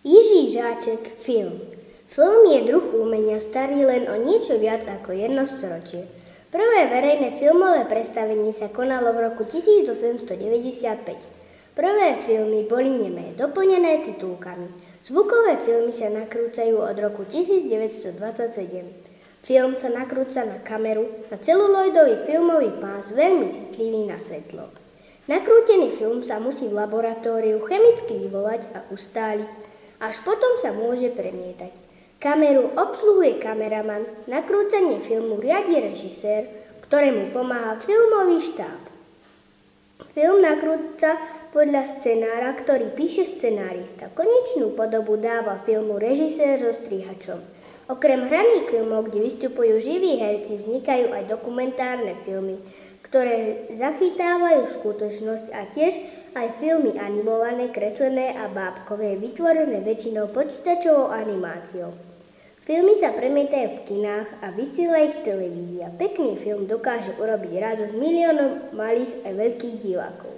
Jiří Žáček, film. Film je druh umenia starý len o niečo viac ako jedno storočie. Prvé verejné filmové predstavenie sa konalo v roku 1895. Prvé filmy boli nemé, doplnené titulkami. Zvukové filmy sa nakrúcajú od roku 1927. Film sa nakrúca na kameru, na celuloidový filmový pás veľmi citlivý na svetlo. Nakrútený film sa musí v laboratóriu chemicky vyvolať a ustáliť, až potom sa môže premietať. Kameru obsluhuje kameraman, nakrúcanie filmu riadi režisér, ktorému pomáha filmový štáb. Film nakrúca podľa scenára, ktorý píše scenárista. Konečnú podobu dáva filmu režisér so strihačom. Okrem hraných filmov, kde vystupujú živí herci, vznikajú aj dokumentárne filmy, ktoré zachytávajú skutočnosť a tiež aj filmy animované, kreslené a bábkové, vytvorené väčšinou počítačovou animáciou. Filmy sa premietajú v kinách a vysiela ich televízia. Pekný film dokáže urobiť radosť miliónom malých a veľkých divákov.